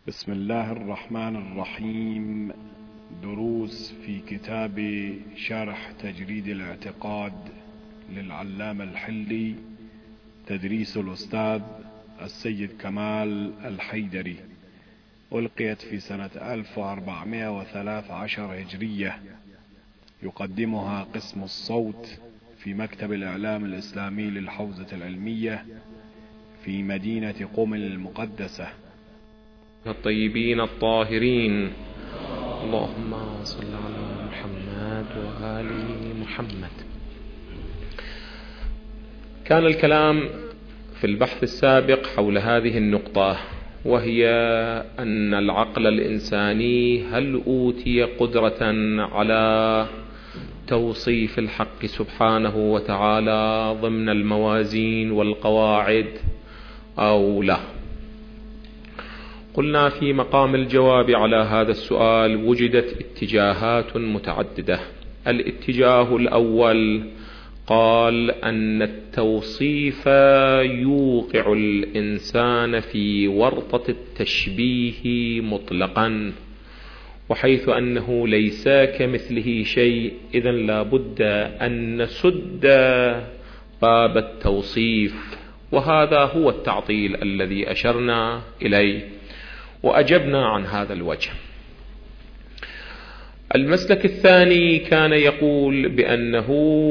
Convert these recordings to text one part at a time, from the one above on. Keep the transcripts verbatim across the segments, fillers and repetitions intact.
بسم الله الرحمن الرحيم. دروس في كتاب شرح تجريد الاعتقاد للعلامة الحلي، تدريس الأستاذ السيد كمال الحيدري، ألقيت في سنة ألف وأربعمائة وثلاث عشر هجرية. يقدمها قسم الصوت في مكتب الإعلام الإسلامي للحوزة العلمية في مدينة قم المقدسة. الطيبين الطاهرين، اللهم صل على محمد وآل محمد. كان الكلام في البحث السابق حول هذه النقطة، وهي أن العقل الإنساني هل أوتي قدرة على توصيف الحق سبحانه وتعالى ضمن الموازين والقواعد أو لا؟ قلنا في مقام الجواب على هذا السؤال وجدت اتجاهات متعددة. الاتجاه الأول قال أن التوصيف يوقع الإنسان في ورطة التشبيه مطلقا، وحيث أنه ليس كمثله شيء، إذن لا بد أن نسد باب التوصيف، وهذا هو التعطيل الذي أشرنا إليه، وأجبنا عن هذا الوجه. المسلك الثاني كان يقول بأنه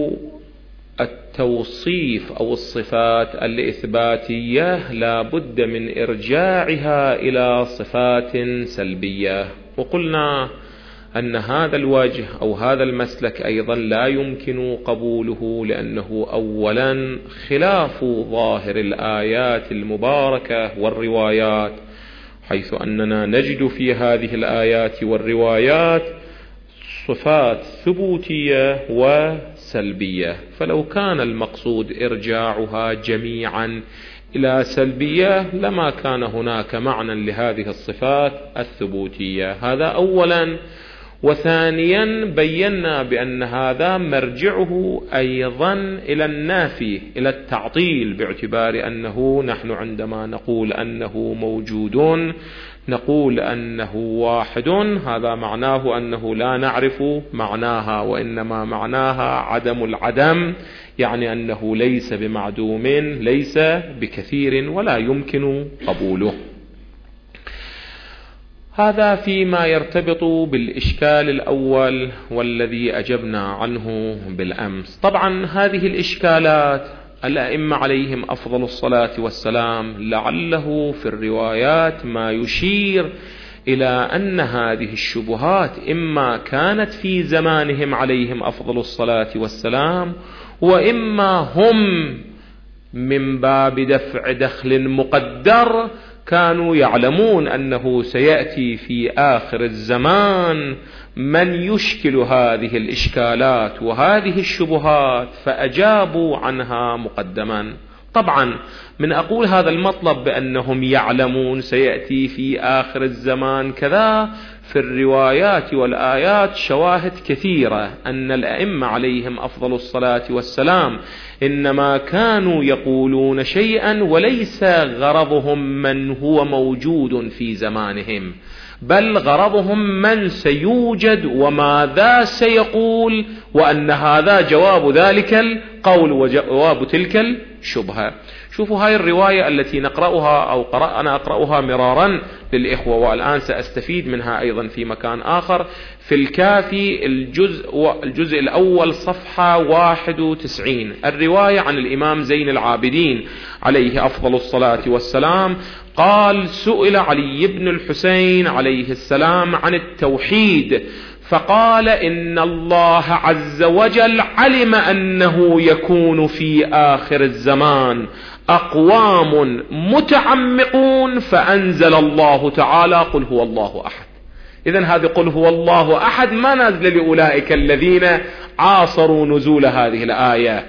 التوصيف أو الصفات الإثباتية لا بد من إرجاعها إلى صفات سلبية، وقلنا أن هذا الوجه أو هذا المسلك أيضا لا يمكن قبوله، لأنه أولا خلاف ظاهر الآيات المباركة والروايات، حيث أننا نجد في هذه الآيات والروايات صفات ثبوتية وسلبية، فلو كان المقصود إرجاعها جميعا إلى سلبية لما كان هناك معنى لهذه الصفات الثبوتية. هذا أولا. وثانيا بينا بأن هذا مرجعه أيضا إلى النافي، إلى التعطيل، باعتبار أنه نحن عندما نقول أنه موجود نقول أنه واحد، هذا معناه أنه لا نعرف معناها، وإنما معناها عدم العدم، يعني أنه ليس بمعدوم، ليس بكثير، ولا يمكن قبوله. هذا فيما يرتبط بالإشكال الأول والذي أجبنا عنه بالأمس. طبعا هذه الإشكالات الأئمة عليهم أفضل الصلاة والسلام لعله في الروايات ما يشير إلى أن هذه الشبهات إما كانت في زمانهم عليهم أفضل الصلاة والسلام، وإما هم من باب دفع دخل مقدر كانوا يعلمون أنه سيأتي في آخر الزمان من يشكل هذه الإشكالات وهذه الشبهات، فأجابوا عنها مقدما. طبعا من أقول هذا المطلب بأنهم يعلمون سيأتي في آخر الزمان كذا، في الروايات والآيات شواهد كثيرة أن الأئمة عليهم أفضل الصلاة والسلام إنما كانوا يقولون شيئا وليس غرضهم من هو موجود في زمانهم، بل غرضهم من سيوجد وماذا سيقول، وأن هذا جواب ذلك القول وجواب تلك الشبهة. شوفوا هاي الرواية التي نقرأها أو قرأ أنا أقرأها مرارا للإخوة، والآن سأستفيد منها أيضا في مكان آخر، في الكافي الجزء, الجزء الأول صفحة واحد وتسعين، الرواية عن الإمام زين العابدين عليه أفضل الصلاة والسلام قال: سئل علي بن الحسين عليه السلام عن التوحيد، فقال: إن الله عز وجل علم أنه يكون في آخر الزمان أقوام متعمقون، فأنزل الله تعالى: قل هو الله أحد. إذن هذه قل هو الله أحد ما نازل لأولئك الذين عاصروا نزول هذه الآية،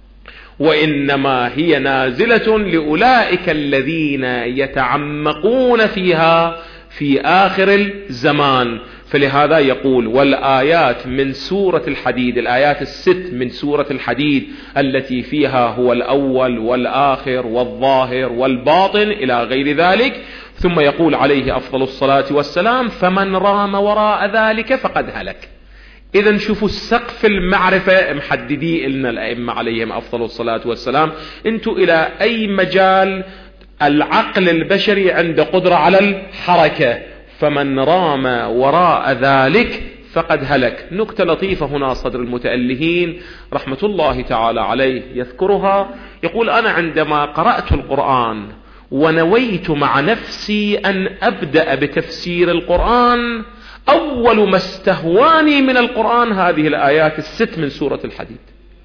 وإنما هي نازلة لأولئك الذين يتعمقون فيها في آخر الزمان. فلهذا يقول: والآيات من سورة الحديد، الآيات الست من سورة الحديد التي فيها هو الأول والآخر والظاهر والباطن إلى غير ذلك، ثم يقول عليه أفضل الصلاة والسلام: فمن رام وراء ذلك فقد هلك. إذا شوفوا السقف المعرفة محددي لنا الأئمة عليهم أفضل الصلاة والسلام. انتوا إلى أي مجال العقل البشري عنده قدرة على الحركة، فمن رام وراء ذلك فقد هلك. نكتة لطيفة هنا صدر المتألهين رحمة الله تعالى عليه يذكرها، يقول: أنا عندما قرأت القرآن ونويت مع نفسي أن أبدأ بتفسير القرآن، أول ما استهواني من القرآن هذه الآيات الست من سورة الحديد.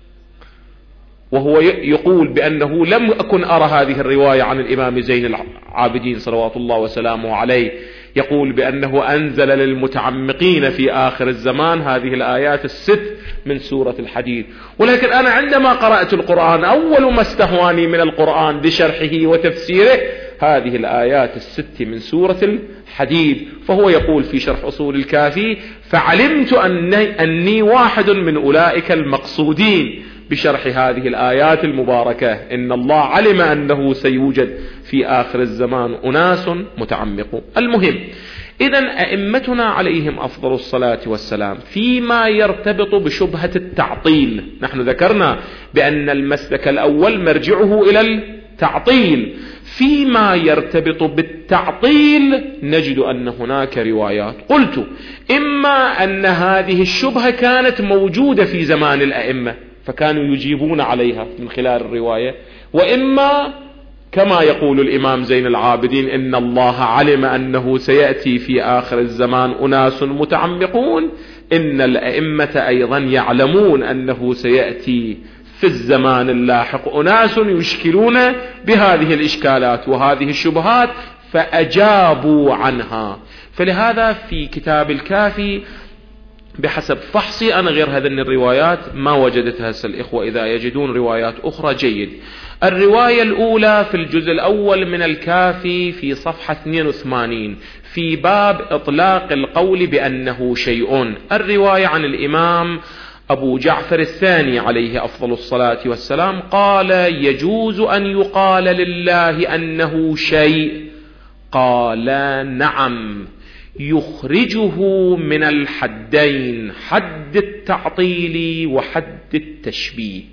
وهو يقول بأنه لم أكن أرى هذه الرواية عن الإمام زين العابدين صلوات الله وسلامه عليه، يقول بأنه أنزل للمتعمقين في آخر الزمان هذه الآيات الست من سورة الحديد. ولكن أنا عندما قرأت القرآن أول ما استهواني من القرآن بشرحه وتفسيره هذه الآيات الست من سورة الحديد. فهو يقول في شرح أصول الكافي: فعلمت أني, أني واحد من أولئك المقصودين بشرح هذه الآيات المباركة. إن الله علم أنه سيوجد في آخر الزمان أناس متعمقون. المهم، إذن أئمتنا عليهم أفضل الصلاة والسلام فيما يرتبط بشبهة التعطيل، نحن ذكرنا بأن المسلك الأول مرجعه إلى التعطيل، فيما يرتبط بالتعطيل نجد أن هناك روايات. قلت: إما أن هذه الشبهة كانت موجودة في زمان الأئمة فكانوا يجيبون عليها من خلال الرواية، وإما كما يقول الإمام زين العابدين: إن الله علم أنه سيأتي في آخر الزمان أناس متعمقون، إن الأئمة أيضا يعلمون أنه سيأتي في الزمان اللاحق أناس يشكلون بهذه الإشكالات وهذه الشبهات فأجابوا عنها. فلهذا في كتاب الكافي بحسب فحصي أنا غير هذه الروايات ما وجدتها. هسه الإخوة إذا يجدون روايات أخرى جيد. الرواية الأولى في الجزء الأول من الكافي في صفحة اثنين وثمانين في باب إطلاق القول بأنه شيء، الرواية عن الإمام أبو جعفر الثاني عليه أفضل الصلاة والسلام قال: يجوز أن يقال لله أنه شيء؟ قال: نعم، يخرجه من الحدين، حد التعطيل وحد التشبيه.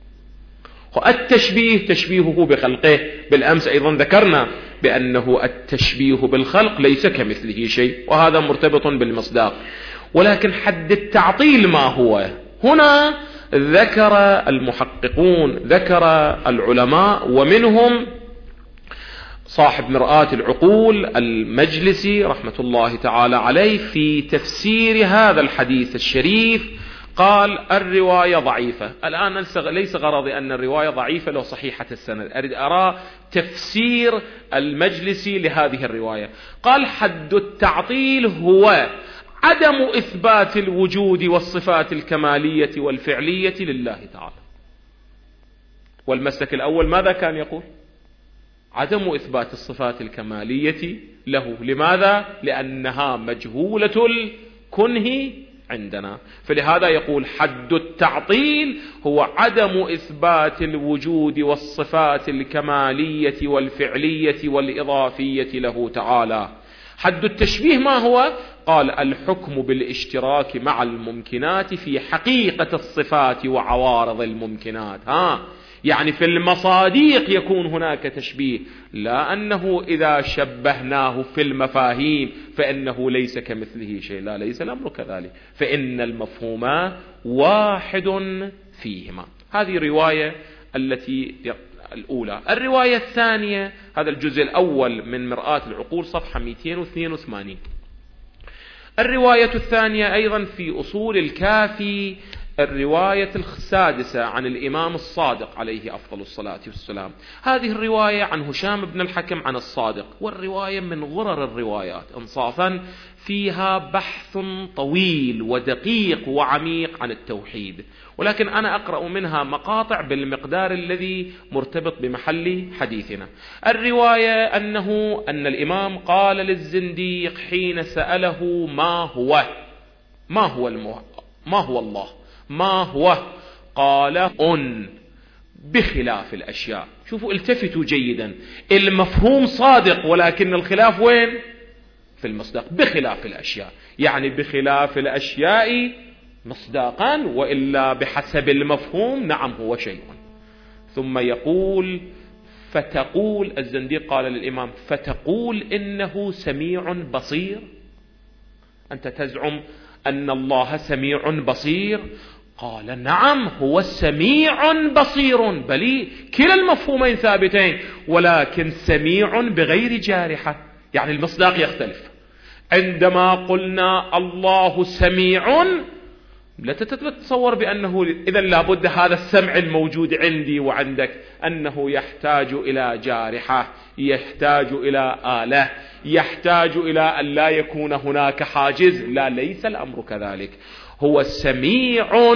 التشبيه تشبيهه بخلقه، بالأمس أيضا ذكرنا بأنه التشبيه بالخلق ليس كمثله شيء، وهذا مرتبط بالمصداق. ولكن حد التعطيل ما هو؟ هنا ذكر المحققون، ذكر العلماء، ومنهم صاحب مرآة العقول المجلسي رحمة الله تعالى عليه في تفسير هذا الحديث الشريف قال: الرواية ضعيفة. الآن ليس غرضي أن الرواية ضعيفة لو صحيحة السند، أريد أرى تفسير المجلسي لهذه الرواية. قال: حد التعطيل هو عدم إثبات الوجود والصفات الكمالية والفعلية لله تعالى. والمسلك الأول ماذا كان يقول؟ عدم إثبات الصفات الكمالية له. لماذا؟ لأنها مجهولة الكنه عندنا. فلهذا يقول حد التعطيل هو عدم إثبات الوجود والصفات الكمالية والفعلية والإضافية له تعالى. حد التشبيه ما هو؟ قال: الحكم بالاشتراك مع الممكنات في حقيقة الصفات وعوارض الممكنات. ها يعني في المصاديق يكون هناك تشبيه، لا أنه إذا شبهناه في المفاهيم فإنه ليس كمثله شيء، لا، ليس الأمر كذلك، فإن المفهوم واحد فيهما. هذه رواية التي الأولى. الرواية الثانية هذا الجزء الأول من مرآة العقول صفحة مئتين واثنين وثمانين. الرواية الثانية أيضا في أصول الكافي، الرواية السادسة عن الإمام الصادق عليه أفضل الصلاة والسلام. هذه الرواية عن هشام بن الحكم عن الصادق، والرواية من غرر الروايات إنصافا، فيها بحث طويل ودقيق وعميق عن التوحيد، ولكن أنا أقرأ منها مقاطع بالمقدار الذي مرتبط بمحل حديثنا. الرواية أنه أن الإمام قال للزنديق حين سأله: ما هو ما هو المو... ما هو الله ما هو؟ قال: أن بخلاف الأشياء. شوفوا التفتوا جيدا، المفهوم صادق ولكن الخلاف وين؟ في المصداق. بخلاف الأشياء يعني بخلاف الأشياء مصداقا، وإلا بحسب المفهوم نعم هو شيء. ثم يقول فتقول، الزنديق قال للإمام فتقول إنه سميع بصير، أنت تزعم أن الله سميع بصير؟ قال نعم هو سميع بصير، بل كلا المفهومين ثابتين، ولكن سميع بغير جارحة، يعني المصداق يختلف. عندما قلنا الله سميع لا تتصور بأنه إذن لابد هذا السمع الموجود عندي وعندك أنه يحتاج إلى جارحة، يحتاج إلى آلة، يحتاج إلى أن لا يكون هناك حاجز. لا، ليس الأمر كذلك. هو سميع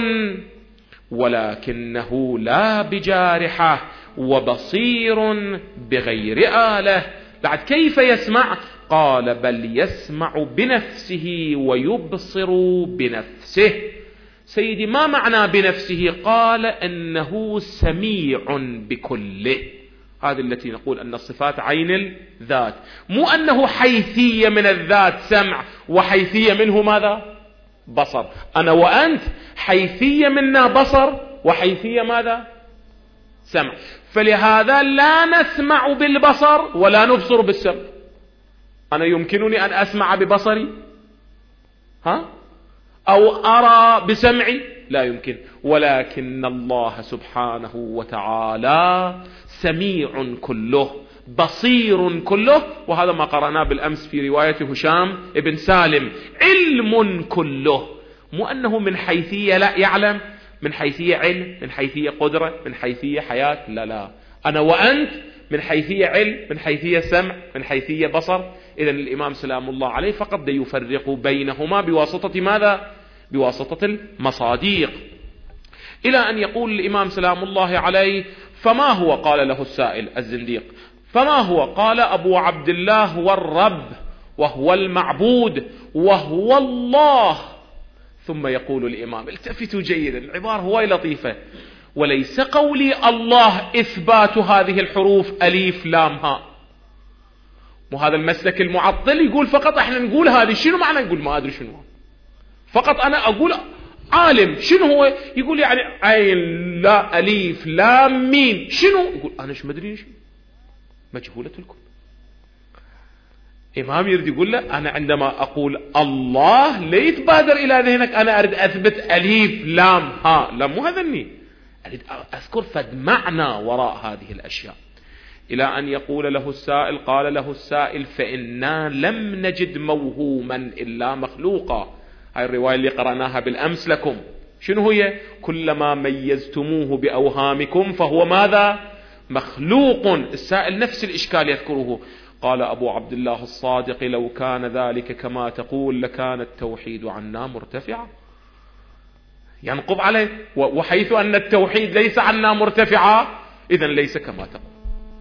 ولكنه لا بجارحة، وبصير بغير آلة. بعد كيف يسمع؟ قال بل يسمع بنفسه ويبصر بنفسه. سيدي ما معنى بنفسه؟ قال انه سميع بكله. هذه التي نقول ان الصفات عين الذات، مو انه حيثية من الذات سمع وحيثية منه ماذا؟ بصر. انا وانت حيثية منا بصر وحيثية ماذا؟ سمع. فلهذا لا نسمع بالبصر ولا نبصر بالسمع. انا يمكنني ان اسمع ببصري ها أو أرى بسمعي؟ لا يمكن. ولكن الله سبحانه وتعالى سميع كله، بصير كله، وهذا ما قرأناه بالأمس في رواية هشام ابن سالم. علم كله، مو أنه من حيثية لا يعلم، من حيثية علم، من حيثية قدرة، من حيثية حياة. لا لا، أنا وأنت من حيثية علم، من حيثية سمع، من حيثية بصر. إذن الإمام سلام الله عليه فقط يفرق بينهما بواسطة ماذا؟ بواسطة المصاديق. إلى أن يقول الإمام سلام الله عليه فما هو؟ قال له السائل الزنديق فما هو؟ قال أبو عبد الله هو الرب وهو المعبود وهو الله. ثم يقول الإمام، التفتوا جيدا، العبارة هواي لطيفة، وليس قولي الله إثبات هذه الحروف أليف لام هاء. وهذا المسلك المعطل يقول فقط احنا نقول هذه، شنو معنى؟ نقول ما أدري شنو، فقط أنا أقول عالم شنو هو؟ يقول يعني عين لا أليف لام ميم، شنو؟ يقول أنا شو مدري شنو، مجهولة الكل. إمام يريد يقول له أنا عندما أقول الله لا يتبادر إلى ذهنك أنا أريد أثبت أليف لام ها، لا مو هذني، أريد أذكر فد معنى وراء هذه الأشياء. إلى أن يقول له السائل، قال له السائل فإنا لم نجد موهوما إلا مخلوقا. هاي الرواية اللي قرأناها بالأمس لكم، شنو هي؟ كلما ميزتموه بأوهامكم فهو ماذا؟ مخلوق. السائل نفس الإشكال يذكره. قال أبو عبد الله الصادق لو كان ذلك كما تقول لكان التوحيد عنا مرتفعا. ينقض عليه، وحيث أن التوحيد ليس عنا مرتفعا إذن ليس كما تقول.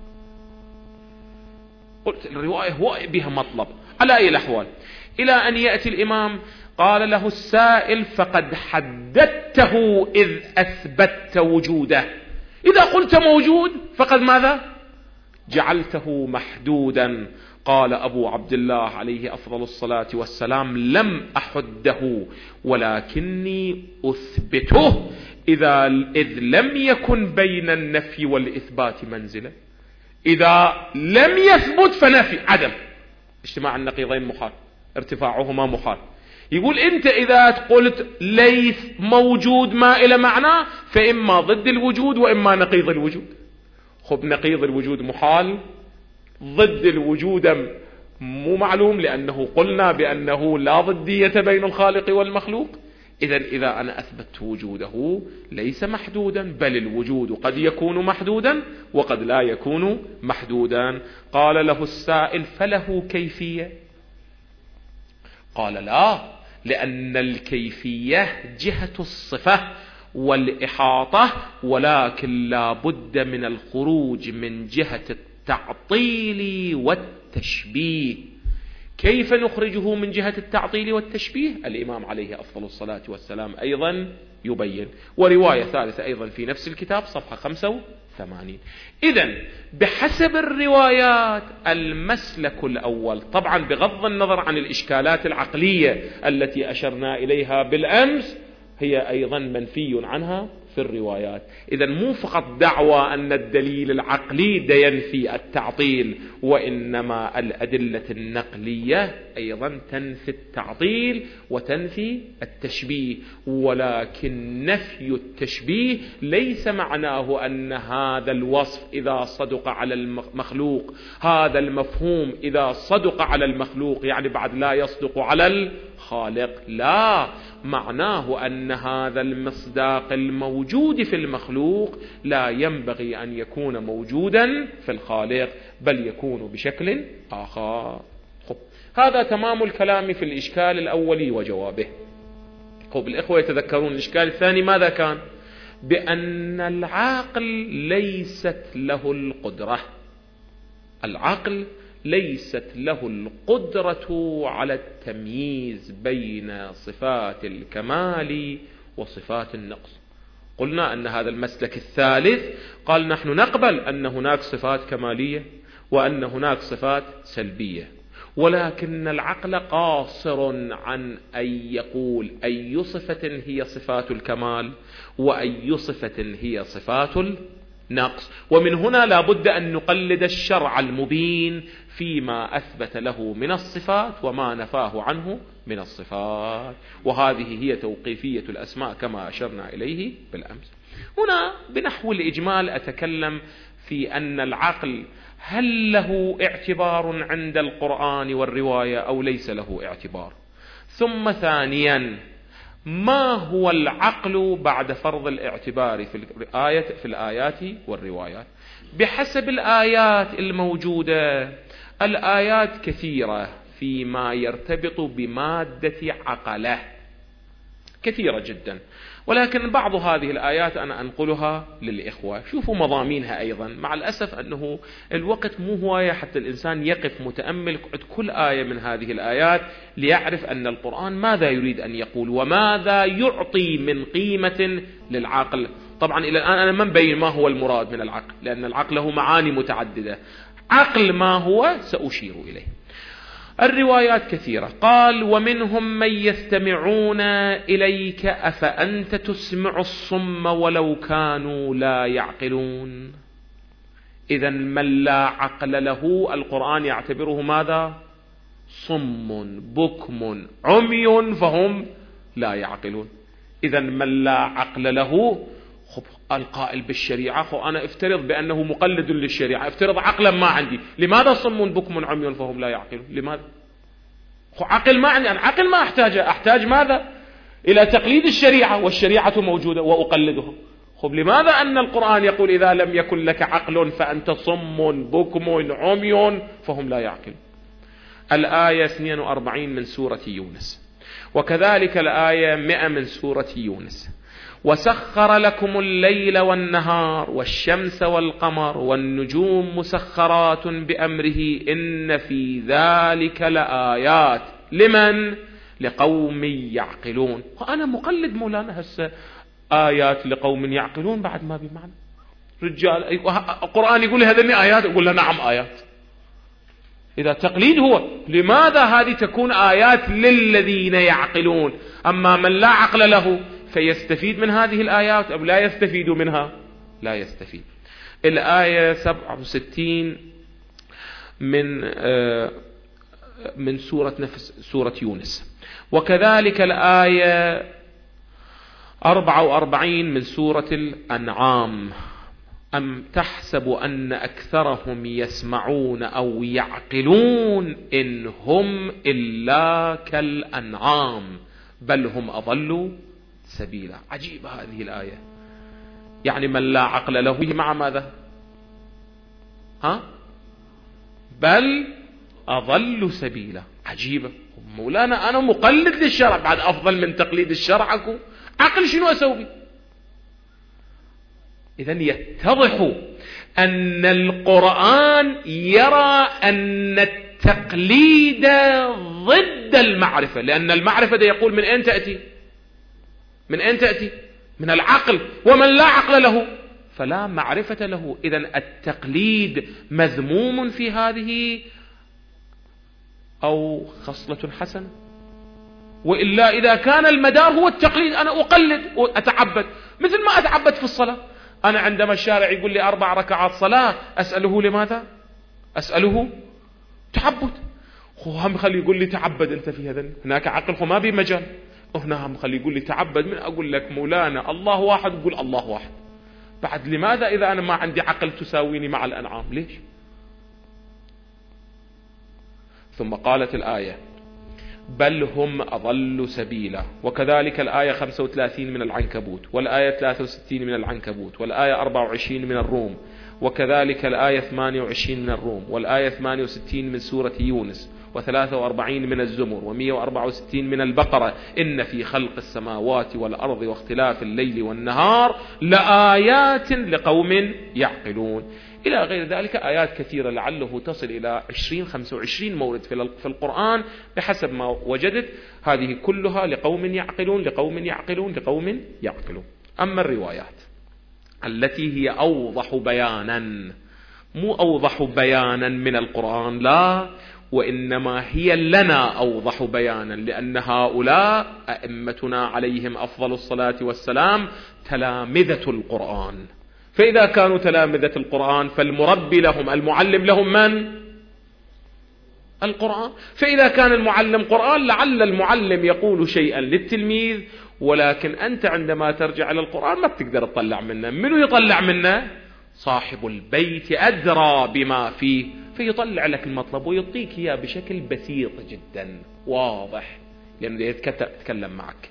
قلت الرواية هو بها مطلب. على أي الأحوال، إلى أن يأتي الإمام قال له السائل فقد حددته إذ أثبت وجوده. إذا قلت موجود فقد ماذا؟ جعلته محدودا. قال أبو عبد الله عليه أفضل الصلاة والسلام لم أحده ولكني أثبته إذا إذ لم يكن بين النفي والإثبات منزلة. إذا لم يثبت فنفي عدم، اجتماع النقيضين محال، ارتفاعهما محال. يقول أنت إذا قلت ليس موجود ما إلى معنى فإما ضد الوجود وإما نقيض الوجود. خب نقيض الوجود محال، ضد الوجود مو معلوم، لأنه قلنا بأنه لا ضدية بين الخالق والمخلوق. إذا إذا أنا أثبت وجوده ليس محدودا، بل الوجود قد يكون محدودا وقد لا يكون محدودا. قال له السائل فله كيفية؟ قال لا، لأن الكيفية جهة الصفة والإحاطة، ولكن لا بد من الخروج من جهة التعطيل والتشبيه. كيف نخرجه من جهة التعطيل والتشبيه؟ الإمام عليه أفضل الصلاة والسلام أيضا يبين. ورواية ثالثة أيضا في نفس الكتاب صفحة خمسة وثمانين. إذن بحسب الروايات المسلك الأول، طبعا بغض النظر عن الإشكالات العقلية التي أشرنا إليها بالأمس، هي أيضا منفي عنها في الروايات. إذن مو فقط دعوى أن الدليل العقلي دا ينفي التعطيل، وإنما الأدلة النقلية أيضا تنفي التعطيل وتنفي التشبيه. ولكن نفي التشبيه ليس معناه أن هذا الوصف إذا صدق على المخلوق، هذا المفهوم إذا صدق على المخلوق يعني بعد لا يصدق على الخالق. لا، معناه أن هذا المصداق الموجود في المخلوق لا ينبغي أن يكون موجودا في الخالق، بل يكون بشكل آخر. خب. هذا تمام الكلام في الإشكال الأولي وجوابه. خب الإخوة يتذكرون الإشكال الثاني ماذا كان؟ بأن العقل ليست له القدرة، العقل ليست له القدرة على التمييز بين صفات الكمال وصفات النقص. قلنا أن هذا المسلك الثالث قال نحن نقبل أن هناك صفات كمالية وأن هناك صفات سلبية، ولكن العقل قاصر عن أن يقول أي صفة هي صفات الكمال وأي صفة هي صفات النقص. ومن هنا لا بد أن نقلد الشرع المبين فيما أثبت له من الصفات وما نفاه عنه من الصفات. وهذه هي توقيفية الأسماء كما أشرنا إليه بالأمس. هنا بنحو الإجمال أتكلم في أن العقل هل له اعتبار عند القرآن والرواية أو ليس له اعتبار. ثم ثانيا، ما هو العقل بعد فرض الاعتبار في الآية في الآيات والروايات؟ بحسب الآيات الموجودة، الآيات كثيرة فيما يرتبط بمادة عقله، كثيرة جدا، ولكن بعض هذه الآيات أنا أنقلها للإخوة. شوفوا مضامينها أيضا. مع الأسف أنه الوقت مو هواية حتى الإنسان يقف متأمل كل آية من هذه الآيات ليعرف أن القرآن ماذا يريد أن يقول وماذا يعطي من قيمة للعقل. طبعا إلى الآن أنا ما مبين ما هو المراد من العقل، لأن العقل له معاني متعددة. عقل ما هو سأشير إليه. الروايات كثيرة. قال ومنهم من يستمعون إليك أفأنت تسمع الصم ولو كانوا لا يعقلون. إذا من لا عقل له القرآن يعتبره ماذا؟ صم بكم عمي فهم لا يعقلون. إذا من لا عقل له، خب القائل بالشريعة، خب أنا افترض بأنه مقلد للشريعة، افترض عقلا ما عندي، لماذا صم بكم عمي فهم لا يعقلون؟ لماذا؟ خب عقل ما عندي، أنا عقل ما أحتاج، أحتاج ماذا؟ إلى تقليد الشريعة، والشريعة موجودة وأقلدها. خب لماذا أن القرآن يقول إذا لم يكن لك عقل فأنت صم بكم عمي فهم لا يعقلون؟ الآية اثنين وأربعين من سورة يونس، وكذلك الآية مئة من سورة يونس. وسخر لكم الليل والنهار والشمس والقمر والنجوم مسخرات بأمره إن في ذلك لآيات لمن؟ لقوم يعقلون. وأنا مقلد مولانا هسه آيات لقوم يعقلون بعد ما بمعنى رجال القرآن يقول هذني آيات، أقول له نعم آيات. إذا تقليد هو، لماذا هذه تكون آيات للذين يعقلون؟ أما من لا عقل له فيستفيد من هذه الآيات أو لا يستفيد منها؟ لا يستفيد. الآية سبعة وستين من من سورة نفس سورة يونس، وكذلك الآية أربعة وأربعين من سورة الأنعام. أم تحسب أن أكثرهم يسمعون أو يعقلون إن هم إلا كالأنعام بل هم أضلوا سبيلا. عجيبة هذه الآية. يعني من لا عقل له مع ماذا؟ ها؟ بل أضل سبيلا. عجيبة. مولانا أنا مقلد للشرع بعد أفضل من تقليد الشرع أكو عقل شنو أسوي؟ إذن يتضح أن القرآن يرى أن التقليد ضد المعرفة، لأن المعرفة يقول من أين تأتي؟ من أين تأتي؟ من العقل، ومن لا عقل له فلا معرفة له. إذن التقليد مذموم في هذه أو خصلة حسنة؟ وإلا إذا كان المدار هو التقليد، أنا أقلد وأتعبد مثل ما أتعبد في الصلاة. أنا عندما الشارع يقول لي أربع ركعات صلاة أسأله لماذا؟ أسأله تعبد. هم خلي يقول لي تعبد أنت في هذا، هناك عقل ما بي مجال. هنا هم خلي يقول لي تعبد، من أقول لك مولانا الله واحد، يقول الله واحد. بعد لماذا إذا أنا ما عندي عقل تساويني مع الأنعام؟ ليش؟ ثم قالت الآية بل هم أضل سبيلا. وكذلك الآية خمسة وثلاثين من العنكبوت، والآية ثلاثة وستين من العنكبوت، والآية أربعة وعشرين من الروم، وكذلك الآية ثمانية وعشرين من الروم، والآية ثمانية وستين من سورة يونس، وثلاثة وأربعين من الزمر، ومئة وأربعة وستين من البقرة. إن في خلق السماوات والأرض واختلاف الليل والنهار لآيات لقوم يعقلون، إلى غير ذلك آيات كثيرة لعله تصل إلى عشرين خمسة وعشرين مورد في القرآن بحسب ما وجدت. هذه كلها لقوم يعقلون لقوم يعقلون لقوم يعقلون. أما الروايات التي هي أوضح بيانا، مو أوضح بيانا من القرآن، لا، وإنما هي لنا أوضح بيانا، لأن هؤلاء أئمتنا عليهم أفضل الصلاة والسلام تلامذة القرآن. فإذا كانوا تلامذة القرآن فالمربي لهم المعلم لهم من؟ القرآن. فإذا كان المعلم قرآن لعل المعلم يقول شيئا للتلميذ، ولكن أنت عندما ترجع إلى القرآن ما بتقدر تطلع منه. منو يطلع منه؟ صاحب البيت أدرى بما فيه، فيطلع لك المطلب ويعطيك إياه بشكل بسيط جدا واضح، لأنه يتكلم معك.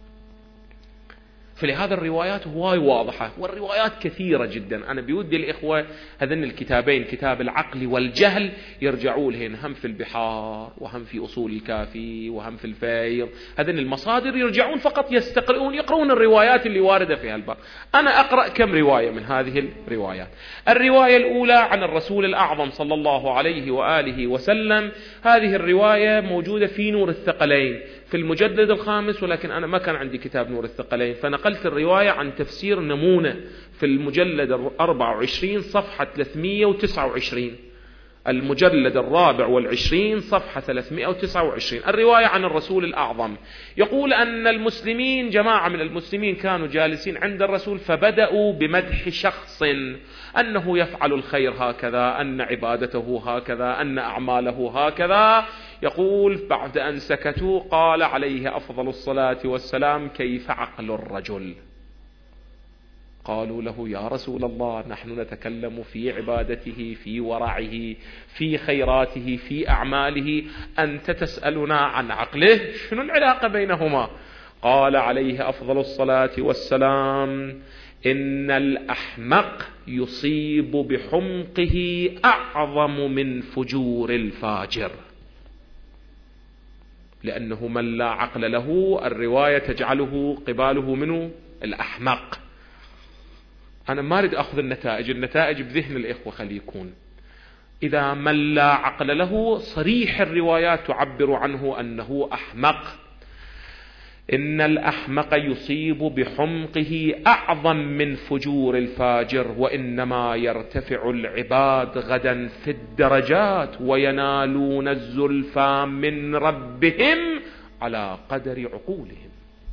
فلهذا الروايات هواي واضحة، والروايات كثيرة جدا. أنا بودي الإخوة هذين الكتابين، كتاب العقل والجهل، يرجعوا لهن، هم في البحار وهم في أصول الكافي وهم في الفيض. هذين المصادر يرجعون فقط يستقرؤون يقرؤون الروايات اللي واردة في هالباب. أنا أقرأ كم رواية من هذه الروايات. الرواية الأولى عن الرسول الأعظم صلى الله عليه وآله وسلم. هذه الرواية موجودة في نور الثقلين في المجلد الخامس، ولكن أنا ما كان عندي كتاب نور الثقلين، فنقلت الرواية عن تفسير نمونة في المجلد الأربع وعشرين صفحة ثلاثمئة وتسعة وعشرين، المجلد الرابع والعشرين صفحة ثلاثمئة وتسعة وعشرين. الرواية عن الرسول الأعظم يقول أن المسلمين، جماعة من المسلمين كانوا جالسين عند الرسول فبدأوا بمدح شخص، أنه يفعل الخير هكذا، أن عبادته هكذا، أن أعماله هكذا. يقول بعد أن سكتوا قال عليه أفضل الصلاة والسلام كيف عقل الرجل؟ قالوا له يا رسول الله نحن نتكلم في عبادته، في ورعه، في خيراته، في أعماله، أنت تسألنا عن عقله، شنو العلاقة بينهما؟ قال عليه أفضل الصلاة والسلام إن الأحمق يصيب بحمقه أعظم من فجور الفاجر، لأنه من لا عقل له الرواية تجعله قباله منه الأحمق. أنا ما أريد أخذ النتائج، النتائج بذهن الإخوة خلي يكون. إذا من لا عقل له صريح الروايات تعبر عنه أنه أحمق. إن الأحمق يصيب بحمقه أعظم من فجور الفاجر، وإنما يرتفع العباد غدا في الدرجات وينالون الزلفى من ربهم على قدر عقولهم.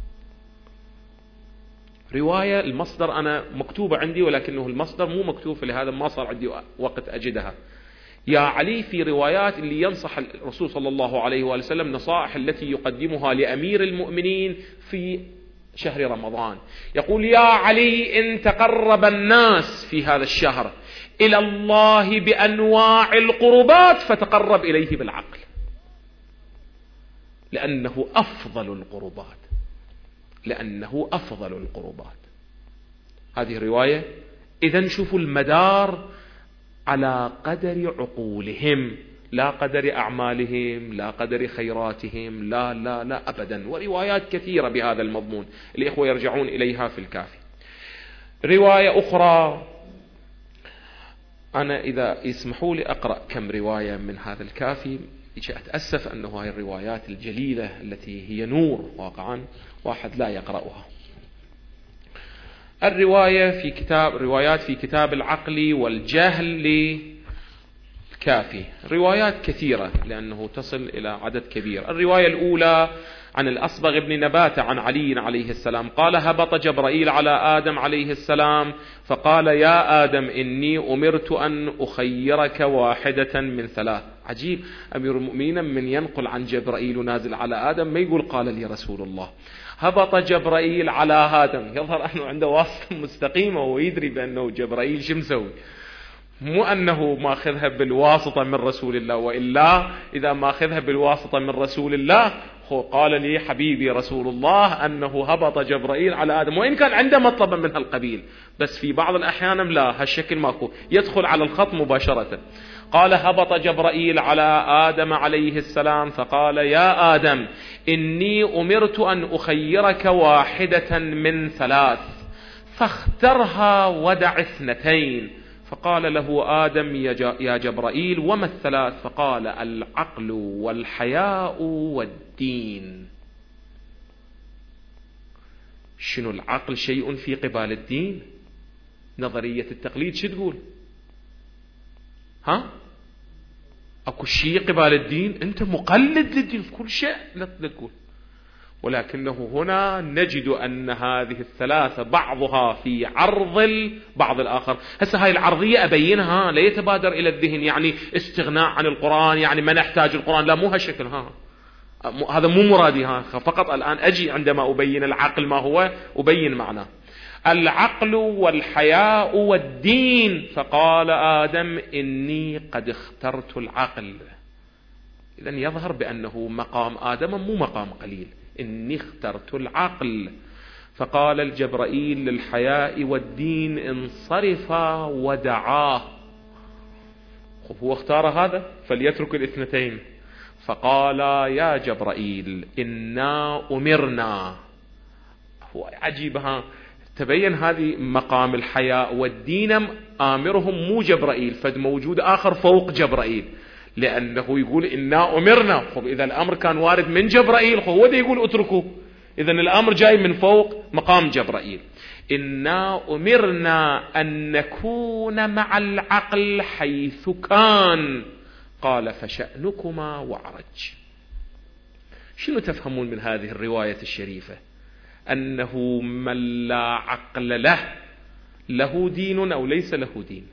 رواية المصدر أنا مكتوبة عندي، ولكنه المصدر مو مكتوب، فلهذا ما صار عندي وقت أجدها. يا علي في روايات اللي ينصح الرسول صلى الله عليه وآله وسلم نصائح التي يقدمها لأمير المؤمنين في شهر رمضان. يقول يا علي إن تقرب الناس في هذا الشهر إلى الله بأنواع القربات فتقرب إليه بالعقل، لأنه أفضل القربات، لأنه أفضل القربات. هذه الرواية. إذن شوفوا المدار على قدر عقولهم، لا قدر أعمالهم، لا قدر خيراتهم، لا لا لا أبدا. وروايات كثيرة بهذا المضمون الإخوة يرجعون إليها في الكافي. رواية أخرى أنا إذا يسمحوا لي أقرأ كم رواية من هذا الكافي. أتأسف أنه هاي الروايات الجليلة التي هي نور واقعا واحد لا يقرأها. الرواية في كتاب روايات في كتاب العقل والجهل للكافي، روايات كثيرة لأنه تصل إلى عدد كبير. الرواية الأولى عن الأصبغ بن نباتة عن علي عليه السلام قال: هبط جبرائيل على آدم عليه السلام فقال: يا آدم إني أمرت أن أخيرك واحدة من ثلاث. عجيب، أمير المؤمنين من ينقل عن جبرائيل نازل على آدم ما يقول قال لي رسول الله. هبط جبرائيل على آدم، يظهر أنه عنده واسطة مستقيمة ويدري بأنه جبرائيل شو مسوي، مو أنه ماخذها بالواسطة من رسول الله، وإلا إذا ماخذها بالواسطة من رسول الله قال لي حبيبي رسول الله أنه هبط جبرائيل على آدم، وإن كان عنده مطلبا من هالقبيل، بس في بعض الأحيان لا، هالشكل ماكو، يدخل على الخط مباشرة. قال: هبط جبرائيل على آدم عليه السلام فقال: يا آدم إني أمرت أن أخيرك واحدة من ثلاث فاخترها ودع اثنتين. فقال له آدم: يا جبرائيل وما الثلاث؟ فقال: العقل والحياء والدين. شنو العقل؟ شيء في قبال الدين. نظرية التقليد شو تقول؟ ها؟ اكو شيء قبال الدين؟ انت مقلد للدين في كل شيء لا تقول. ولكنه هنا نجد أن هذه الثلاثة بعضها في عرض البعض الآخر. هسه هاي العرضية أبينها لا يتبادر إلى الذهن يعني استغناء عن القرآن، يعني ما نحتاج القرآن، لا مو هالشكل، ها هذا مو مرادي. ها فقط الآن أجي عندما أبين العقل ما هو أبين معناه. العقل والحياء والدين. فقال آدم: إني قد اخترت العقل. إذن يظهر بأنه مقام آدم مو مقام قليل، إني اخترت العقل. فقال الجبرائيل للحياء والدين: انصرفا ودعاه. هو اختار هذا فليترك الاثنتين. فقال: يا جبرائيل إنا أمرنا. هو عجيبها، تبين هذه مقام الحياء والدين آمرهم مو جبرائيل، فد موجود آخر فوق جبرائيل، لأنه يقول إنا أمرنا. خب إذا الأمر كان وارد من جبرائيل هو ده يقول اتركوا، إذا الأمر جاي من فوق مقام جبرائيل. إنا أمرنا أن نكون مع العقل حيث كان. قال: فشأنكما وعرج. شنو تفهمون من هذه الرواية الشريفة؟ أنه من لا عقل له له دين أو ليس له دين.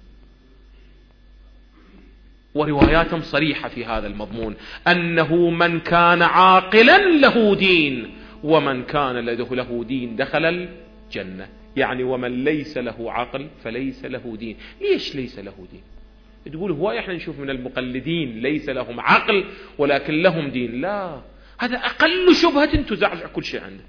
ورواياتهم صريحة في هذا المضمون، أنه من كان عاقلا له دين، ومن كان لده له دين دخل الجنة. يعني ومن ليس له عقل فليس له دين. ليش ليس له دين؟ تقول هو احنا نشوف من المقلدين ليس لهم عقل ولكن لهم دين. لا، هذا أقل شبهة تزعزع كل شيء عنده.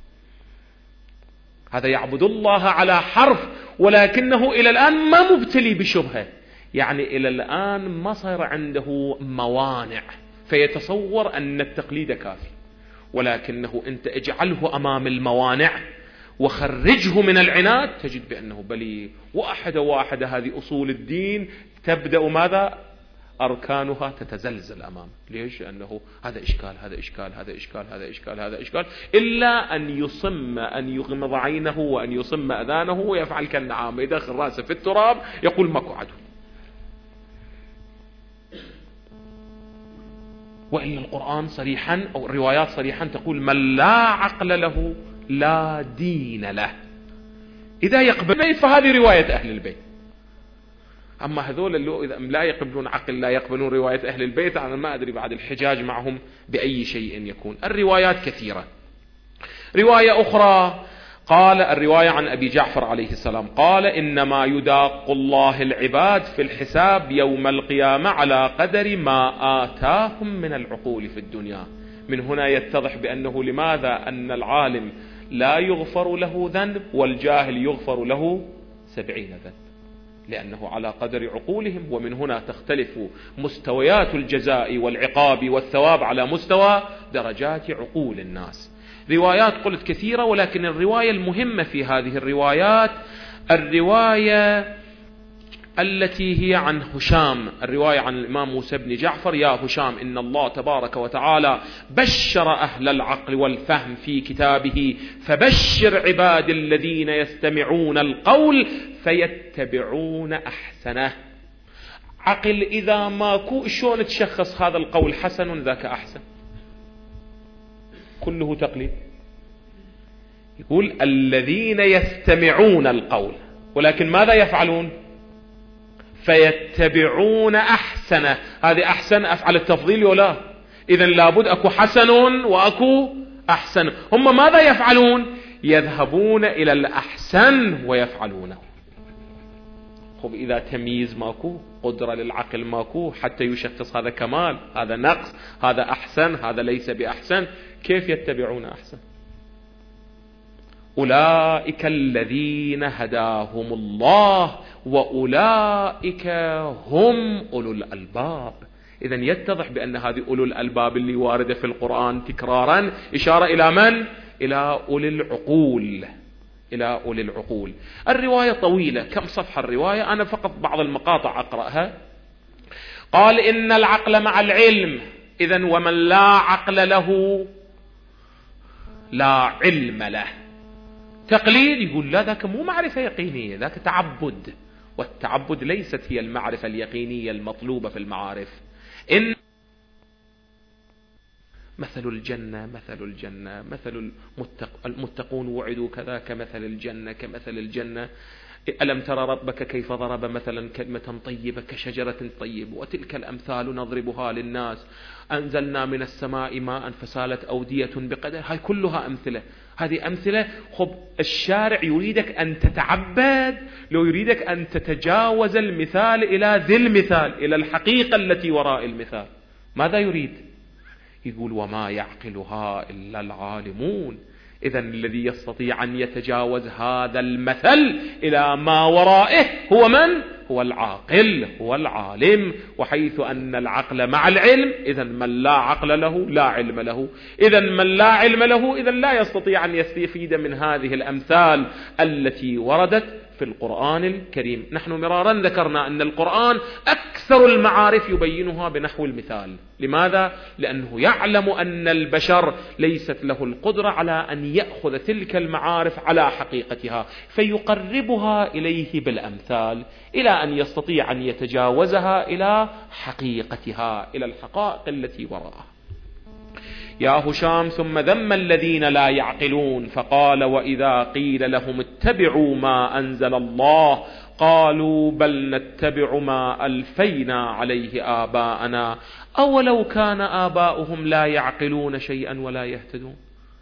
هذا يعبد الله على حرف، ولكنه إلى الآن ما مبتلي بشبهة، يعني إلى الآن ما صار عنده موانع فيتصور أن التقليد كافي. ولكنه أنت اجعله أمام الموانع وخرجه من العناد، تجد بأنه بلي واحدة واحدة هذه أصول الدين تبدأ ماذا؟ أركانها تتزلزل أمامه. ليش؟ لأنه هذا إشكال هذا إشكال هذا إشكال هذا إشكال هذا إشكال، إلا أن يصم أن يغمض عينه وأن يصم أذانه ويفعل كالنعام، يدخل رأسه في التراب يقول ماكو عدو. وإلا القرآن صريحا أو الروايات صريحا تقول: من لا عقل له لا دين له. إذا يقبل فهذه رواية أهل البيت. أما هذول اللي إذا لا يقبلون عقل لا يقبلون رواية أهل البيت، أنا ما أدري بعد الحجاج معهم بأي شيء يكون. الروايات كثيرة. رواية أخرى قال الرواية عن أبي جعفر عليه السلام قال: إنما يداق الله العباد في الحساب يوم القيامة على قدر ما آتاهم من العقول في الدنيا. من هنا يتضح بأنه لماذا أن العالم لا يغفر له ذنب والجاهل يغفر له سبعين ذنب، لأنه على قدر عقولهم. ومن هنا تختلف مستويات الجزاء والعقاب والثواب على مستوى درجات عقول الناس. روايات قلت كثيرة، ولكن الرواية المهمة في هذه الروايات الرواية التي هي عن هشام، الرواية عن الإمام موسى بن جعفر: يا هشام إن الله تبارك وتعالى بشر أهل العقل والفهم في كتابه فبشر عباد الذين يستمعون القول فيتبعون أحسنه. عقل إذا ماكو شلون تشخص هذا القول حسن ذاك أحسن؟ كله تقليد. يقول الذين يستمعون القول، ولكن ماذا يفعلون؟ فيتبعون أحسنه. هذه أحسن أفعل التفضيل ولا؟ إذن لابد أكو حسن وأكو أحسن. هم ماذا يفعلون؟ يذهبون إلى الأحسن ويفعلونه. خب إذا تمييز ماكو، قدرة للعقل ماكو حتى يشخص هذا كمال، هذا نقص، هذا أحسن، هذا ليس بأحسن، كيف يتبعون أحسن؟ أولئك الذين هداهم الله وأولئك هم أولو الألباب. إذن يتضح بأن هذه أولو الألباب اللي واردة في القرآن تكرارا إشارة إلى من؟ إلى أولي العقول، إلى أولي العقول. الرواية طويلة، كم صفحة الرواية؟ أنا فقط بعض المقاطع أقرأها. قال إن العقل مع العلم، إذن ومن لا عقل له لا علم له. تقليد يقول لا، ذاك مو معرفة يقينية، ذاك تعبد، والتعبد ليست هي المعرفة اليقينية المطلوبة في المعارف. إن مثل الجنة مثل الجنة مثل المتق... المتقون وعدوا كذا كمثل الجنة كمثل الجنة. ألم ترى ربك كيف ضرب مثلا كلمة طيبة كشجرة طيبة وتلك الأمثال نضربها للناس. أنزلنا من السماء ماء فسالت أودية بقدر. هاي كلها أمثلة، هذه أمثلة. خب الشارع يريدك أن تتعبد، لو يريدك أن تتجاوز المثال إلى ذي المثال، إلى الحقيقة التي وراء المثال. ماذا يريد؟ يقول وما يعقلها إلا العالمون. إذن الذي يستطيع أن يتجاوز هذا المثل إلى ما ورائه هو من؟ هو العاقل، هو العالم. وحيث أن العقل مع العلم، إذن من لا عقل له لا علم له. إذن من لا علم له إذن لا يستطيع أن يستفيد من هذه الأمثال التي وردت في القرآن الكريم. نحن مرارا ذكرنا أن القرآن أكثر المعارف يبينها بنحو المثال. لماذا؟ لأنه يعلم أن البشر ليست له القدرة على أن يأخذ تلك المعارف على حقيقتها، فيقربها إليه بالأمثال إلى أن يستطيع أن يتجاوزها إلى حقيقتها، إلى الحقائق التي وراءها. يا هشام ثم ذم الذين لا يعقلون فقال وإذا قيل لهم اتبعوا ما أنزل الله قالوا بل نتبع ما ألفينا عليه آباءنا أولو كان آباؤهم لا يعقلون شيئا ولا يهتدون.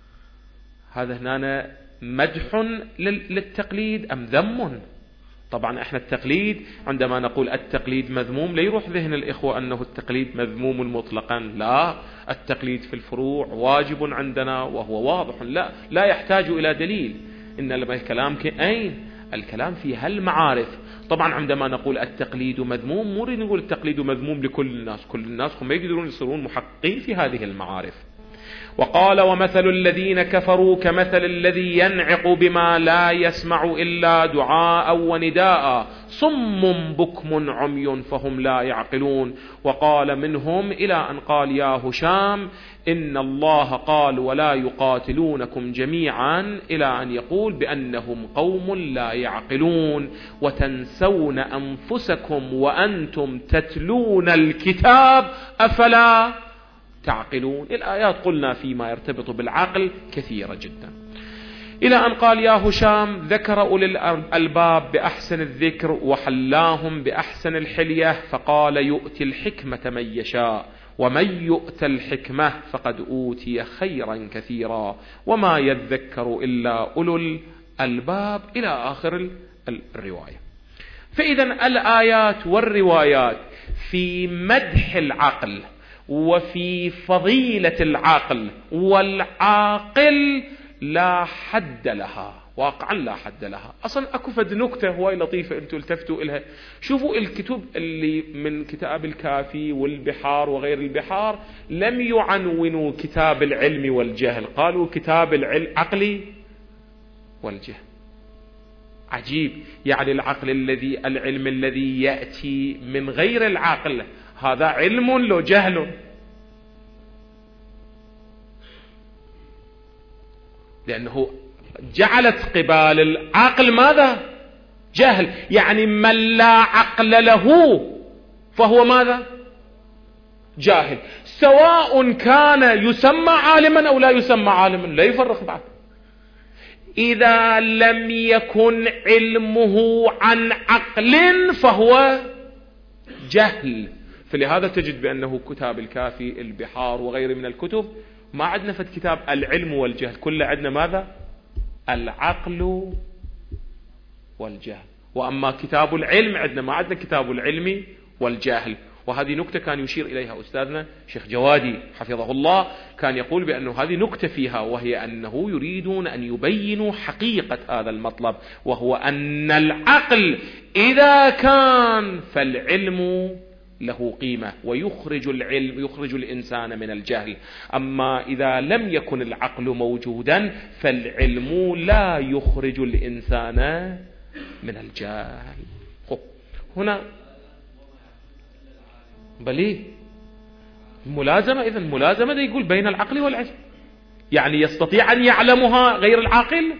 هذا هنا مدح للتقليد أم ذم؟ طبعا احنا التقليد عندما نقول التقليد مذموم لا يروح ذهن الإخوة أنه التقليد مذموم مطلقا، لا، التقليد في الفروع واجب عندنا وهو واضح، لا لا يحتاج إلى دليل. إن الكلام أين؟ الكلام في هالمعارف. طبعا عندما نقول التقليد مذموم مو نقول التقليد مذموم لكل الناس، كل الناس هم ما يقدرون يصيرون محققين في هذه المعارف. وقال ومثل الذين كفروا كمثل الذي ينعق بما لا يسمع إلا دعاء ونداء صم بكم عمي فهم لا يعقلون. وقال منهم إلى أن قال يا هشام إن الله قال ولا يقاتلونكم جميعا إلى أن يقول بأنهم قوم لا يعقلون وتنسون أنفسكم وأنتم تتلون الكتاب أفلا تعقلون. الآيات قلنا فيما يرتبط بالعقل كثيرة جدا. إلى أن قال يا هشام ذكر أولي الألباب بأحسن الذكر وحلاهم بأحسن الحلية فقال يؤتي الحكمة من يشاء ومن يؤت الحكمة فقد أوتي خيرا كثيرا وما يذكر إلا أولو الألباب إلى آخر الرواية. فإذا الآيات والروايات في مدح العقل وفي فضيلة العقل، والعاقل لا حد لها، واقعا لا حد لها. أصلا أكو فد نكتة هواي لطيفة أنتم التفتوا إلها. شوفوا الكتب اللي من كتاب الكافي والبحار وغير البحار لم يعنونوا كتاب العلم والجهل، قالوا كتاب العقل والجهل. عجيب، يعني العقل الذي العلم الذي يأتي من غير العقل هذا علم لو جهل، لأنه جعلت قبال العقل ماذا؟ جهل. يعني من لا عقل له فهو ماذا؟ جاهل، سواء كان يسمى عالما أو لا يسمى عالما، لا يفرق بعد. إذا لم يكن علمه عن عقل فهو جهل. فلهذا تجد بأنه كتاب الكافي، البحار وغيره من الكتب ما عندنا في كتاب العلم والجهل، كله عندنا ماذا؟ العقل والجهل. وأما كتاب العلم عندنا ما عندنا كتاب العلم والجهل. وهذه نكتة كان يشير إليها أستاذنا شيخ جوادي حفظه الله، كان يقول بأنه هذه نكتة فيها، وهي أنه يريدون أن يبينوا حقيقة هذا المطلب، وهو أن العقل إذا كان فالعلم له قيمة ويخرج العلم يخرج الإنسان من الجهل. أما إذا لم يكن العقل موجودا فالعلم لا يخرج الإنسان من الجهل. هنا بلي ملازمة، إذن ملازمة ده يقول بين العقل والعلم، يعني يستطيع أن يعلمها غير العاقل؟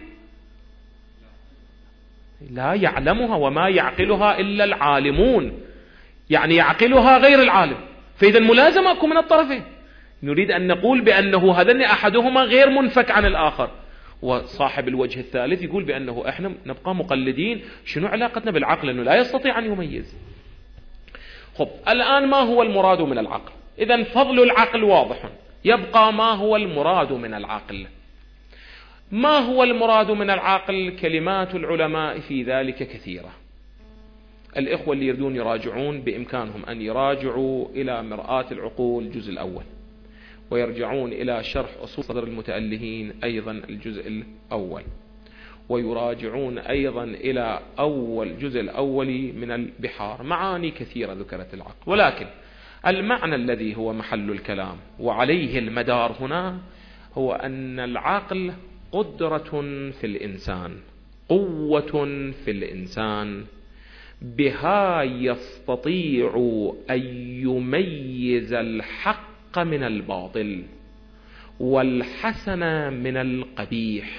لا يعلمها، وما يعقلها إلا العالمون، يعني يعقلها غير العالم. فإذا ملازمة أكون من الطرفين. نريد أن نقول بأنه هذا أحدهما غير منفك عن الآخر. وصاحب الوجه الثالث يقول بأنه إحنا نبقى مقلدين، شنو علاقتنا بالعقل؟ أنه لا يستطيع أن يميز. خب الآن ما هو المراد من العقل؟ إذن فضل العقل واضح، يبقى ما هو المراد من العقل. ما هو المراد من العقل؟ كلمات العلماء في ذلك كثيرة. الإخوة اللي يريدون يراجعون بإمكانهم أن يراجعوا إلى مرآة العقول الجزء الأول، ويرجعون إلى شرح أصول صدر المتألهين أيضا الجزء الأول، ويراجعون أيضا إلى أول جزء الأول من البحار. معاني كثيرة ذكرت العقل، ولكن المعنى الذي هو محل الكلام وعليه المدار هنا هو أن العقل قدرة في الإنسان، قوة في الإنسان، بها يستطيع أن يميز الحق من الباطل، والحسن من القبيح،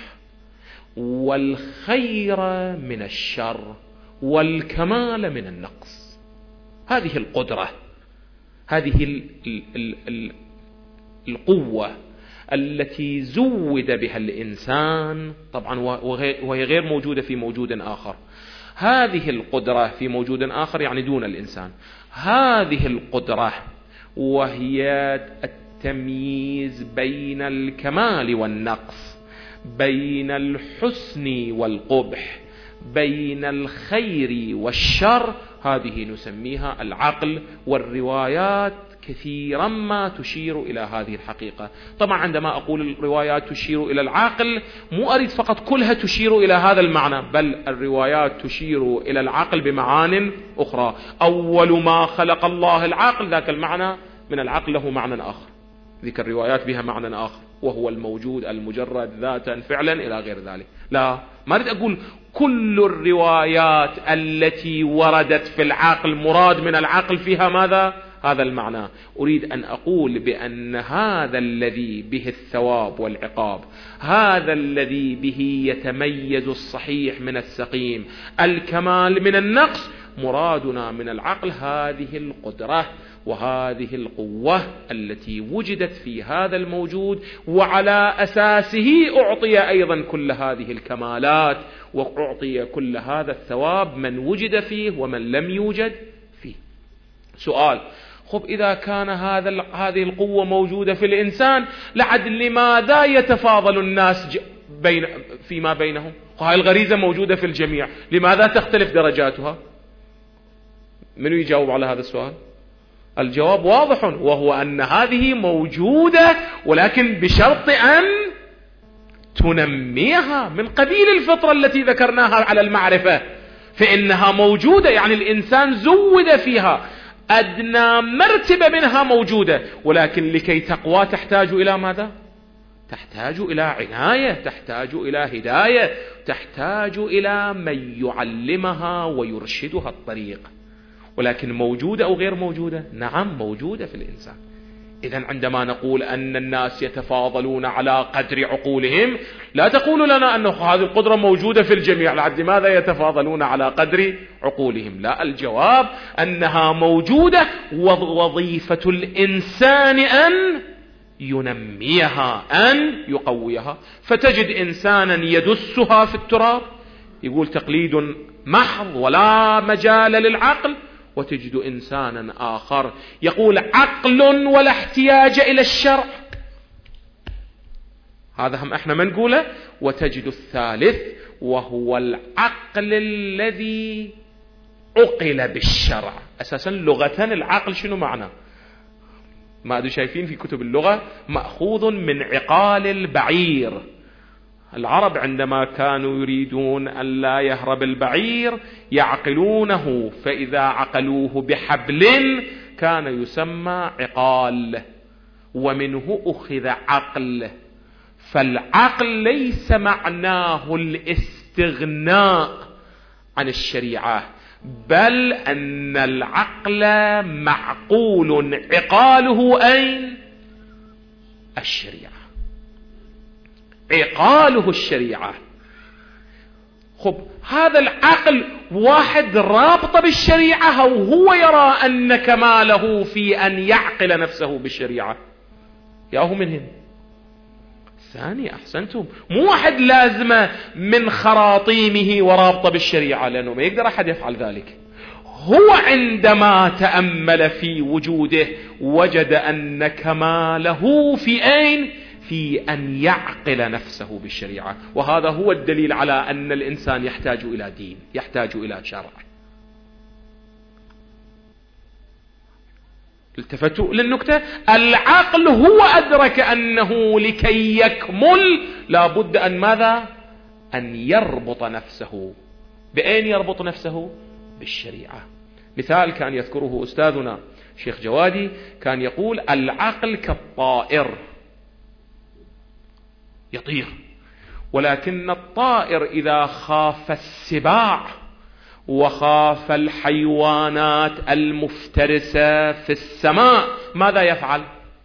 والخير من الشر، والكمال من النقص. هذه القدرة، هذه ال ال ال ال القوة التي زود بها الإنسان، طبعا وهي غير موجودة في موجود آخر. هذه القدرة في موجود آخر يعني دون الإنسان. هذه القدرة وهي التمييز بين الكمال والنقص، بين الحسن والقبح، بين الخير والشر، هذه نسميها العقل. والروايات كثيرا ما تشير إلى هذه الحقيقة. طبعا عندما أقول الروايات تشير إلى العقل مو أريد فقط كلها تشير إلى هذا المعنى، بل الروايات تشير إلى العقل بمعان أخرى. أول ما خلق الله العقل، ذاك المعنى من العقل له معنى آخر، ذيك الروايات بها معنى آخر، وهو الموجود المجرد ذاتا فعلا إلى غير ذلك. لا، ما أريد أقول كل الروايات التي وردت في العقل مراد من العقل فيها ماذا؟ هذا المعنى. أريد أن أقول بأن هذا الذي به الثواب والعقاب، هذا الذي به يتميز الصحيح من السقيم، الكمال من النقص، مرادنا من العقل هذه القدرة وهذه القوة التي وجدت في هذا الموجود، وعلى أساسه أعطي أيضا كل هذه الكمالات، وأعطي كل هذا الثواب من وجد فيه ومن لم يوجد فيه. سؤال: خب إذا كان هذا هذه القوة موجودة في الإنسان، لعد لماذا يتفاضل الناس بين فيما بينهم؟ وهذه الغريزة موجودة في الجميع، لماذا تختلف درجاتها؟ من يجاوب على هذا السؤال؟ الجواب واضح، وهو أن هذه موجودة، ولكن بشرط أن تنميها من قبيل الفطرة التي ذكرناها على المعرفة، فإنها موجودة، يعني الإنسان زود فيها، أدنى مرتبة منها موجودة، ولكن لكي تقوى تحتاج إلى ماذا؟ تحتاج إلى عناية، تحتاج إلى هداية، تحتاج إلى من يعلمها ويرشدها الطريق. ولكن موجودة أو غير موجودة؟ نعم موجودة في الإنسان. إذن عندما نقول أن الناس يتفاضلون على قدر عقولهم، لا تقول لنا أن هذه القدرة موجودة في الجميع، لماذا يتفاضلون على قدر عقولهم؟ لا، الجواب أنها موجودة، ووظيفة الإنسان أن ينميها، أن يقويها. فتجد إنسانا يدسها في التراب يقول تقليد محض ولا مجال للعقل، وتجد إنسانا آخر يقول عقل ولا احتياج إلى الشرع، هذا هم احنا ما نقوله. وتجد الثالث وهو العقل الذي عقل بالشرع. أساسا لغة العقل شنو معنى؟ ما أدري شايفين في كتب اللغة مأخوذ من عقال البعير. العرب عندما كانوا يريدون أن لا يهرب البعير يعقلونه، فإذا عقلوه بحبل كان يسمى عقال، ومنه أخذ عقل. فالعقل ليس معناه الاستغناء عن الشريعة، بل أن العقل معقول عقاله أين؟ الشريعة، عقاله الشريعة. خب هذا العقل واحد رابط بالشريعة، أو هو يرى أن كماله في أن يعقل نفسه بالشريعة؟ ياهو من هنا ثاني. أحسنتم، مو واحد لازمة من خراطيمه ورابطة بالشريعة، لأنه ما يقدر أحد يفعل ذلك. هو عندما تأمل في وجوده وجد أن كماله في أين؟ في أن يعقل نفسه بالشريعة. وهذا هو الدليل على أن الإنسان يحتاج إلى دين، يحتاج إلى شرع. التفتوا للنكتة، العقل هو أدرك أنه لكي يكمل لابد أن ماذا؟ أن يربط نفسه. بأين يربط نفسه؟ بالشريعة. مثال كان يذكره أستاذنا شيخ جوادي، كان يقول العقل كالطائر يطير، ولكن الطائر إذا خاف السباع وخاف الحيوانات المفترسة في السماء ماذا يفعل؟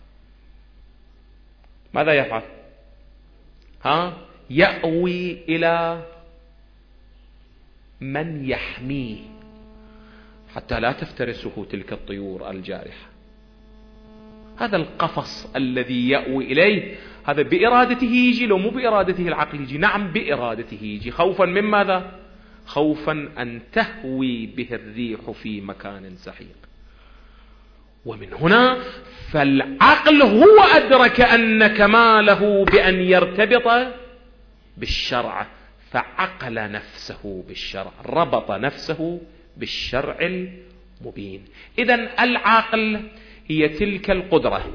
ماذا يفعل؟ ها؟ يأوي إلى من يحميه حتى لا تفترسه تلك الطيور الجارحة. هذا القفص الذي يأوي إليه، هذا بإرادته يجي، لو مو بإرادته العقل يجي؟ نعم بإرادته يجي. خوفا من ماذا؟ خوفا أن تهوي به الريح في مكان سحيق. ومن هنا فالعقل هو أدرك أن كماله بأن يرتبط بالشرع، فعقل نفسه بالشرع، ربط نفسه بالشرع المبين. إذن العقل هي تلك القدرة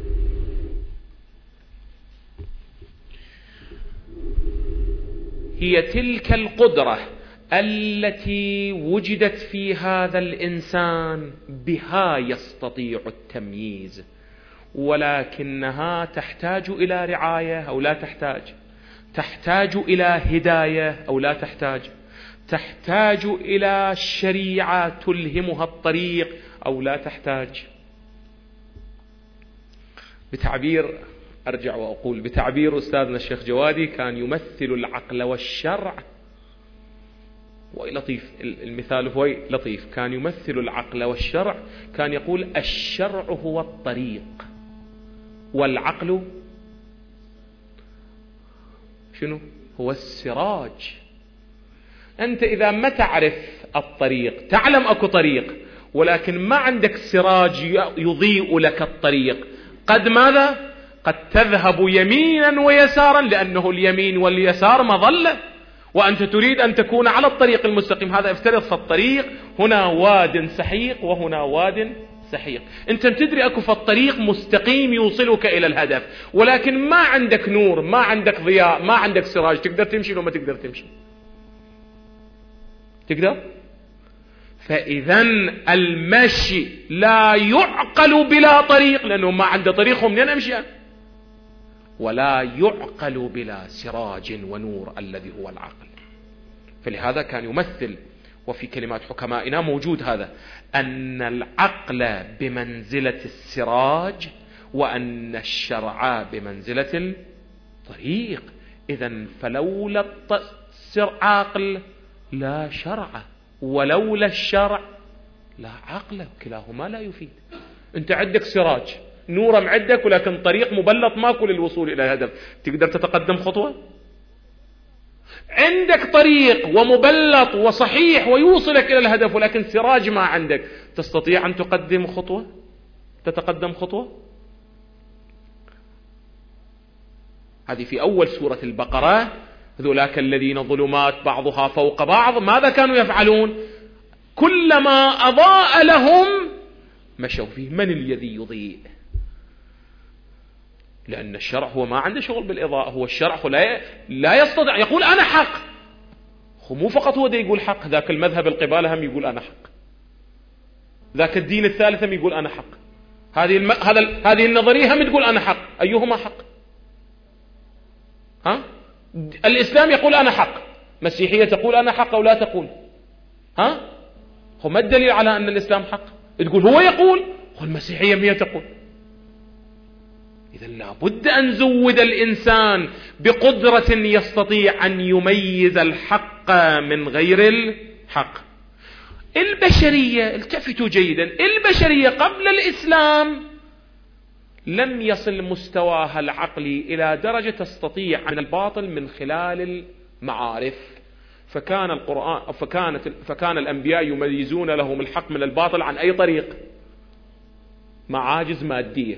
هي تلك القدرة التي وجدت في هذا الإنسان، بها يستطيع التمييز، ولكنها تحتاج إلى رعاية أو لا تحتاج، تحتاج إلى هداية أو لا تحتاج، تحتاج إلى شريعة تلهمها الطريق أو لا تحتاج. بتعبير أرجع وأقول بتعبير أستاذنا الشيخ جوادي، كان يمثل العقل والشرع، ولطيف المثال هو لطيف، كان يمثل العقل والشرع، كان يقول الشرع هو الطريق والعقل شنو؟ هو السراج. أنت إذا ما تعرف الطريق، تعلم أكو طريق ولكن ما عندك سراج يضيء لك الطريق، قد ماذا؟ قد تذهب يمينا ويسارا، لأنه اليمين واليسار مظلة، وأنت تريد أن تكون على الطريق المستقيم. هذا افترض في الطريق هنا واد سحيق وهنا واد سحيق، أنت تدري أكو في الطريق مستقيم يوصلك إلى الهدف، ولكن ما عندك نور، ما عندك ضياء، ما عندك سراج، تقدر تمشي لو ما تقدر تمشي؟ تقدر؟ فإذن المشي لا يعقل بلا طريق، لأنه ما عنده طريق، هم منين أمشي؟ ولا يعقل بلا سراج ونور الذي هو العقل. فلهذا كان يمثل، وفي كلمات حكمائنا موجود هذا، أن العقل بمنزلة السراج وأن الشرع بمنزلة الطريق. إذن فلولا العقل لا شرع، ولولا الشرع لا عقل، كلاهما لا يفيد. أنت عندك سراج نور معدك، ولكن طريق مبلط ماكو للوصول إلى الهدف، تقدر تتقدم خطوة؟ عندك طريق ومبلط وصحيح ويوصلك إلى الهدف، ولكن سراج ما عندك، تستطيع أن تقدم خطوة؟ تتقدم خطوة؟ هذه في أول سورة البقرة. ذولاك الذين ظلمات بعضها فوق بعض، ماذا كانوا يفعلون؟ كلما أضاء لهم مشوا فيه. من الذي يضيء؟ لأن الشرع هو ما عنده شغل بالإضاءة، هو الشرع هو لا لا يستطيع يقول أنا حق. هو مو فقط هو ده يقول حق، ذاك المذهب القبالة هم يقول أنا حق، ذاك الدين الثالث هم يقول أنا حق، هذه الم... هذا ال... هذه النظرية هم تقول أنا حق. أيهما حق؟ ها؟ الإسلام يقول أنا حق، مسيحية تقول أنا حق أو لا تقول؟ ها؟ هو ما الدليل على أن الإسلام حق؟ تقول هو يقول، هو المسيحية هي تقول. إذا لابد أن زود الإنسان بقدرة يستطيع أن يميز الحق من غير الحق. البشرية، التفتوا جيدا، البشرية قبل الإسلام لم يصل مستواها العقلي إلى درجة تستطيع عن الباطل من خلال المعارف. فكان القرآن فكانت فكان الأنبياء يميزون لهم الحق من الباطل عن أي طريق؟ معاجز مادية.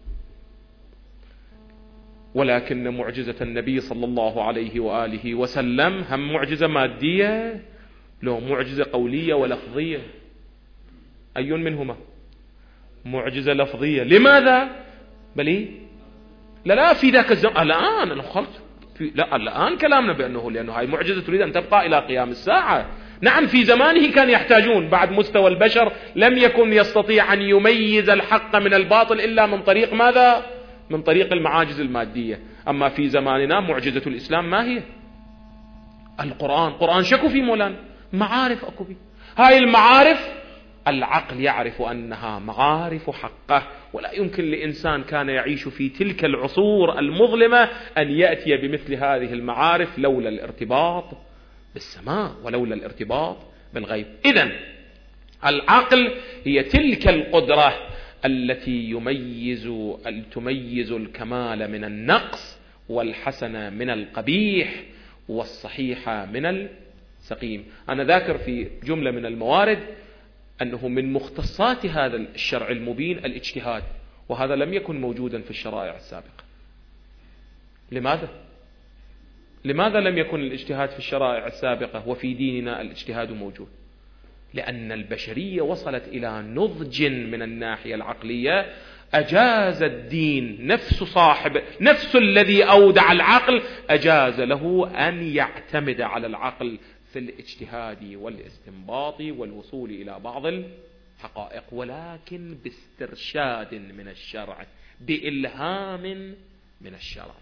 ولكن معجزة النبي صلى الله عليه وآله وسلم هم معجزة مادية لو معجزة قولية ولفظية؟ أي منهما؟ معجزة لفظية. لماذا؟ بلي لا لا في ذاك الزمان الآن أنا خلت في لا الآن كلامنا بأنه لأنه هاي معجزة تريد أن تبقى إلى قيام الساعة. نعم في زمانه كان يحتاجون، بعد مستوى البشر لم يكن يستطيع أن يميز الحق من الباطل إلا من طريق ماذا؟ من طريق المعاجز المادية. أما في زماننا معجزة الإسلام ما هي؟ القرآن. قرآن شكو في مولانا معارف أكو بي. هاي المعارف العقل يعرف أنها معارف حقه، ولا يمكن لإنسان كان يعيش في تلك العصور المظلمة أن يأتي بمثل هذه المعارف لولا الارتباط بالسماء ولولا الارتباط بالغيب. إذن العقل هي تلك القدرة التي يميز تميز الكمال من النقص، والحسن من القبيح، والصحيح من السقيم. أنا ذاكر في جملة من الموارد أنه من مختصات هذا الشرع المبين الاجتهاد، وهذا لم يكن موجودا في الشرائع السابقة. لماذا؟ لماذا لم يكن الاجتهاد في الشرائع السابقة وفي ديننا الاجتهاد موجود؟ لأن البشرية وصلت إلى نضج من الناحية العقلية أجاز الدين نفس صاحب نفس الذي أودع العقل أجاز له أن يعتمد على العقل في الاجتهاد والاستنباط والوصول إلى بعض الحقائق، ولكن باسترشاد من الشرع، بإلهام من الشرع.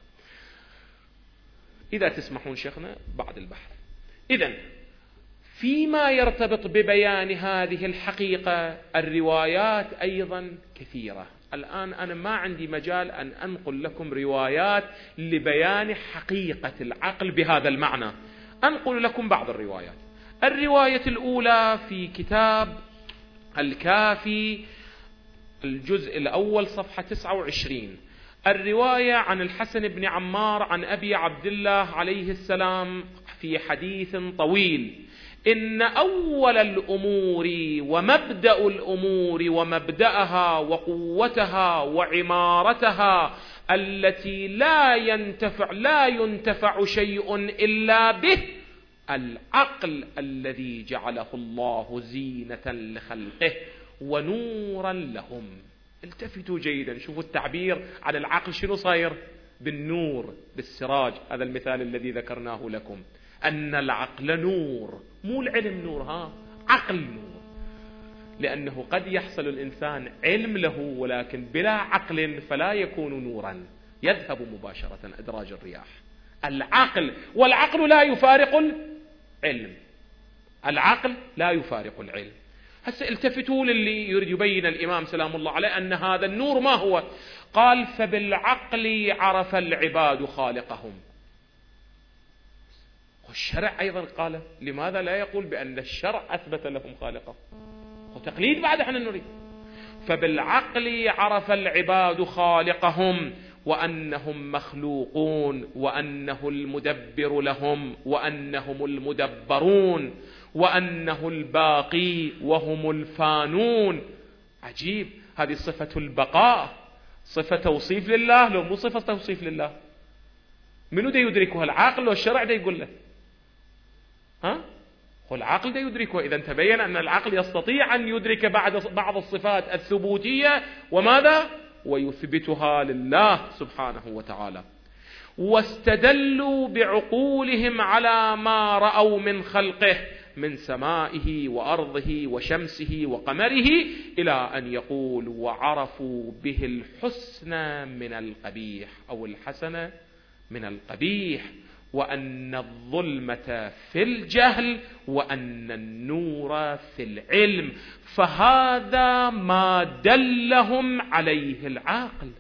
إذا تسمحون شيخنا بعد البحث. إذن فيما يرتبط ببيان هذه الحقيقة الروايات أيضا كثيرة. الآن أنا ما عندي مجال أن أنقل لكم روايات لبيان حقيقة العقل بهذا المعنى، أنقل لكم بعض الروايات. الرواية الأولى في كتاب الكافي الجزء الأول صفحة تسعة وعشرين، الرواية عن الحسن بن عمار عن أبي عبد الله عليه السلام في حديث طويل: إن أول الأمور ومبدأ الأمور ومبدأها وقوتها وعمارتها التي لا ينتفع لا ينتفع شيء إلا به العقل الذي جعله الله زينة لخلقه ونورا لهم. التفتوا جيدا، شوفوا التعبير عن العقل شنو صاير؟ بالنور، بالسراج. هذا المثال الذي ذكرناه لكم، أن العقل نور، مو العلم نور، ها عقل نور. لأنه قد يحصل الإنسان علم له ولكن بلا عقل فلا يكون نورا، يذهب مباشرة إدراج الرياح. العقل، والعقل لا يفارق العلم، العقل لا يفارق العلم. هسه التفتوا للي يريد يبين الإمام سلام الله عليه أن هذا النور ما هو. قال فبالعقل عرف العباد خالقهم. والشرع أيضا قال، لماذا لا يقول بأن الشرع أثبت لهم خالقه؟ وتقليد بعد احنا نريد. فبالعقل عرف العباد خالقهم وأنهم مخلوقون وأنه المدبر لهم وأنهم المدبرون وأنه الباقي وهم الفانون. عجيب، هذه صفة البقاء، صفة توصيف لله لو مو صفة توصيف لله؟ منو دا يدركها؟ العقل والشرع دا يقول له؟ ها؟ والعقل دا يدركه. إذا تبين أن العقل يستطيع أن يدرك بعد بعض الصفات الثبوتية وماذا؟ ويثبتها لله سبحانه وتعالى. واستدلوا بعقولهم على ما رأوا من خلقه من سمائه وأرضه وشمسه وقمره، إلى أن يقول وعرفوا به الحسن من القبيح أو الحسن من القبيح، وأن الظلمة في الجهل وأن النور في العلم. فهذا ما دلهم عليه العاقل.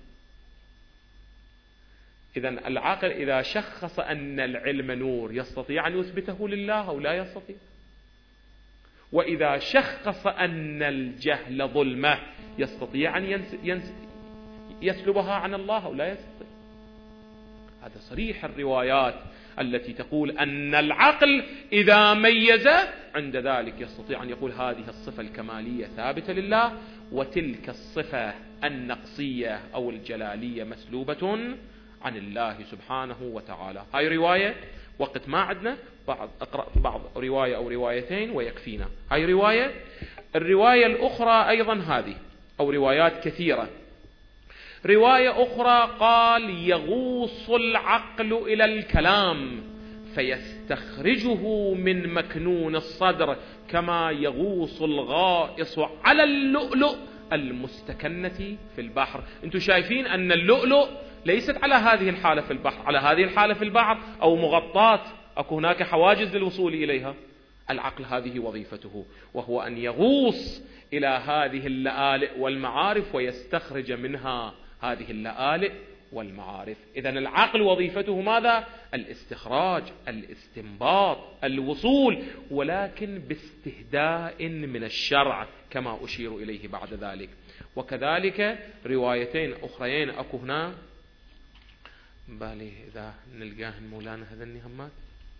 إذن العاقل إذا شخص أن العلم نور يستطيع أن يثبته لله أو لا يستطيع؟ وإذا شخص أن الجهل ظلمة يستطيع أن ينس ينس يسلبها عن الله أو لا يستطيع؟ هذا صريح الروايات التي تقول أن العقل إذا ميز عند ذلك يستطيع أن يقول هذه الصفة الكمالية ثابتة لله وتلك الصفة النقصية أو الجلالية مسلوبة عن الله سبحانه وتعالى. هاي رواية، وقت ما عندنا بعض أقرأ بعض رواية أو روايتين ويكفينا. هاي رواية. الرواية الأخرى أيضا هذه أو روايات كثيرة. رواية أخرى قال يغوص العقل إلى الكلام فيستخرجه من مكنون الصدر كما يغوص الغائص على اللؤلؤ المستكنة في البحر. انتم شايفين أن اللؤلؤ ليست على هذه الحالة في البحر، على هذه الحالة في البحر أو مغطاة، أكو هناك حواجز للوصول إليها. العقل هذه وظيفته، وهو أن يغوص إلى هذه اللآلئ والمعارف ويستخرج منها هذه اللآلئ والمعارف. إذن العقل وظيفته ماذا؟ الاستخراج، الاستنباط، الوصول، ولكن باستهداء من الشرع كما أشير إليه بعد ذلك. وكذلك روايتين أخرين أكو هنا، بالي إذا نلقاهن مولانا هذا النهمات.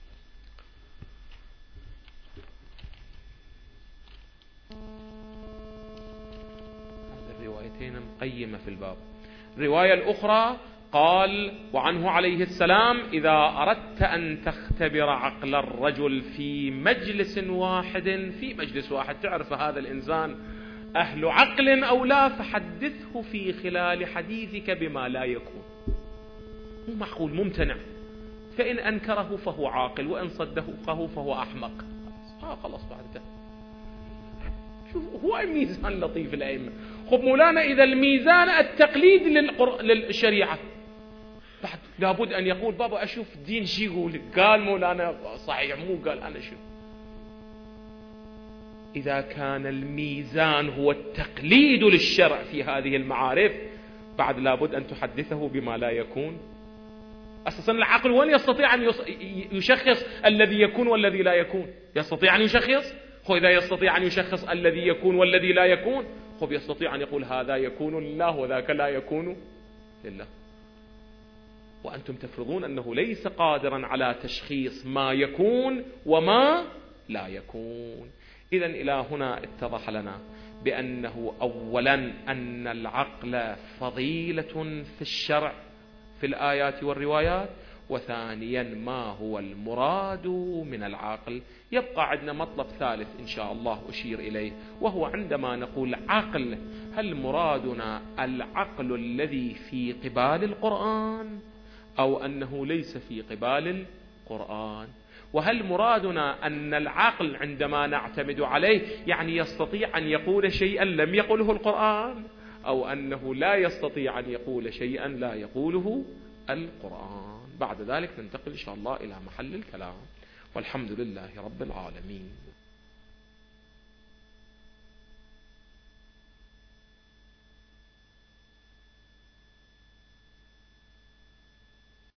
هذه الروايتين مقيمة في الباب. الرواية الأخرى قال وعنه عليه السلام إذا أردت أن تختبر عقل الرجل في مجلس واحد، في مجلس واحد تعرف هذا الإنسان أهل عقل أو لا، فحدثه في خلال حديثك بما لا يكون، مو معقول، ممتنع. فإن أنكره فهو عاقل وإن صدقه فهو أحمق. آه خلاص بعد كده. شوف هو الميزان لطيف الأئمة. خب مولانا إذا الميزان التقليد للقر... للشريعة، بعد لابد أن يقول بابا أشوف دين شي يقول، قال مولانا صحيح مو قال أنا شو. إذا كان الميزان هو التقليد للشرع في هذه المعارف، بعد لابد أن تحدثه بما لا يكون. أساسا العقل وين يستطيع أن يشخص الذي يكون والذي لا يكون؟ يستطيع أن يشخص؟ خو إذا يستطيع أن يشخص الذي يكون والذي لا يكون، خو يستطيع أن يقول هذا يكون لله وذاك لا يكون لله. وأنتم تفرضون أنه ليس قادرا على تشخيص ما يكون وما لا يكون. إذن إلى هنا اتضح لنا بأنه أولا أن العقل فضيلة في الشرع في الآيات والروايات، وثانيا ما هو المراد من العقل. يبقى عندنا مطلب ثالث إن شاء الله أشير إليه، وهو عندما نقول عقل هل مرادنا العقل الذي في قبال القرآن أو أنه ليس في قبال القرآن؟ وهل مرادنا أن العقل عندما نعتمد عليه يعني يستطيع أن يقول شيئا لم يقله القرآن أو أنه لا يستطيع أن يقول شيئا لا يقوله القرآن. بعد ذلك ننتقل إن شاء الله إلى محل الكلام، والحمد لله رب العالمين.